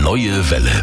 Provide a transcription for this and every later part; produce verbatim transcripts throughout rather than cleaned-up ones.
Neue Welle.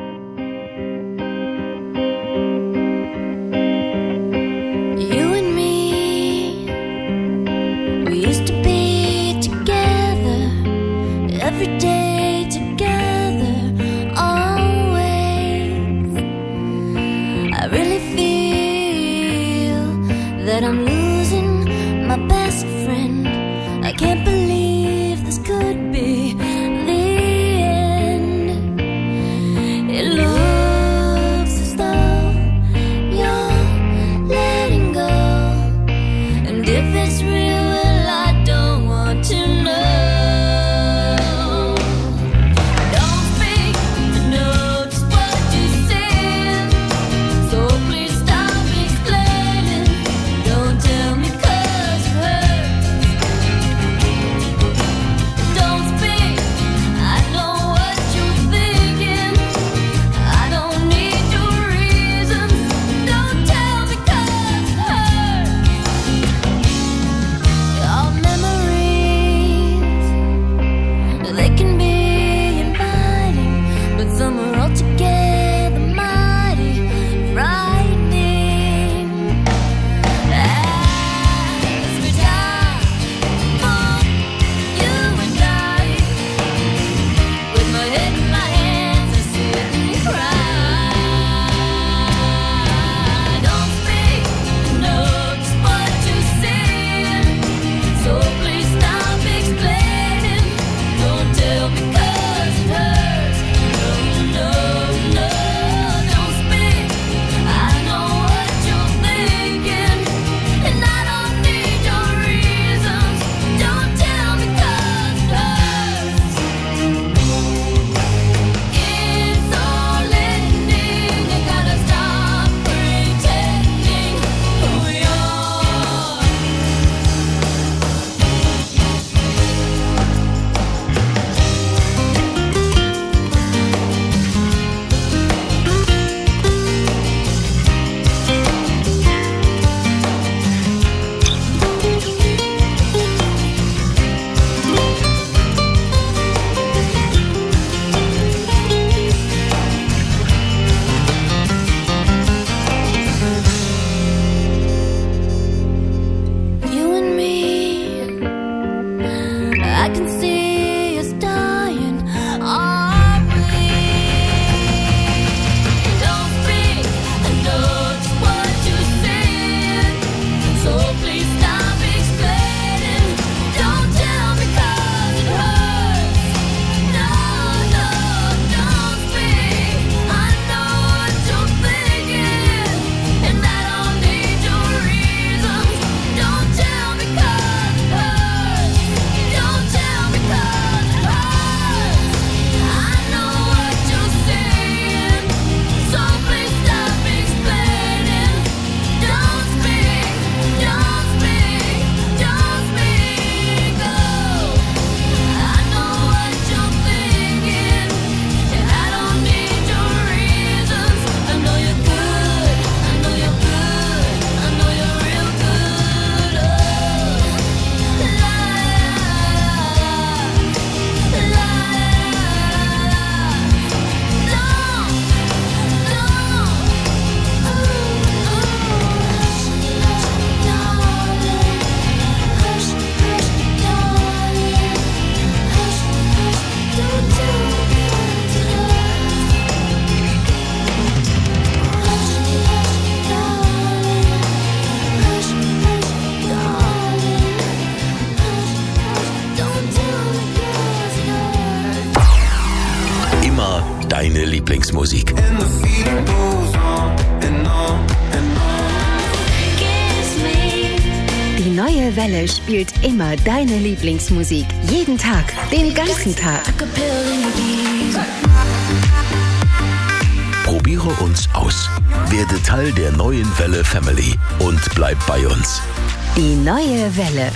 Deine Lieblingsmusik. Die Neue Welle spielt immer deine Lieblingsmusik. Jeden Tag, den ganzen Tag. Probiere uns aus. Werde Teil der Neuen Welle Family und bleib bei uns. Die Neue Welle.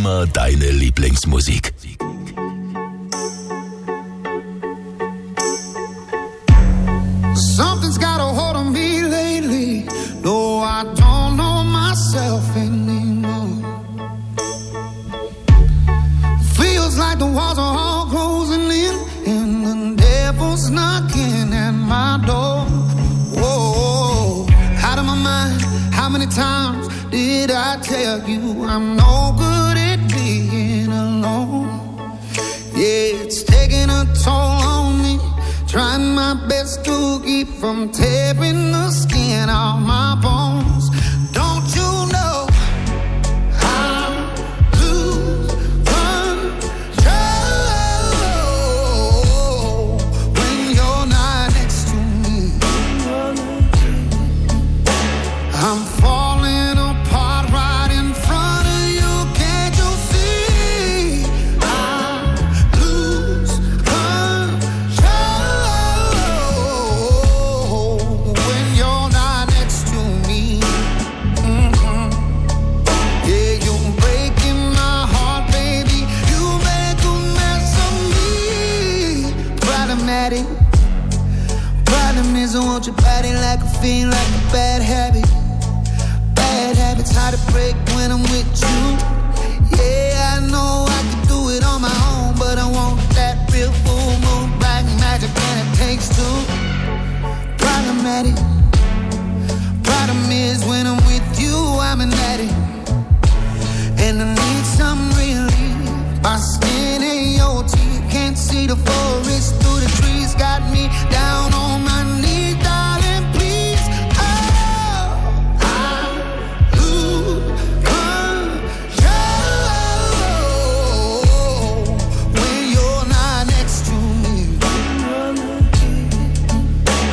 immer deine Lieblingsmusik. Something's got a hold on me lately. No, I don't know myself anymore. Feels like the walls are all closing in, and the devil's knocking at my door. Whoa, out of my mind. How many times did I tell you I'm no good at being alone? Yeah, it's taking a toll on me. Trying my best to keep from tearing the skin off my bones. Don't you know I lose control when you're not next to me? I'm falling apart right in front of you. Can't you see? I lose control when you're not next to me. Mm-hmm. Yeah, you're breaking my heart, baby. You make a mess of me. Problematic. Problem is I want your body like a fiend, like a bad habit. Bad habits hard to break when I'm with you.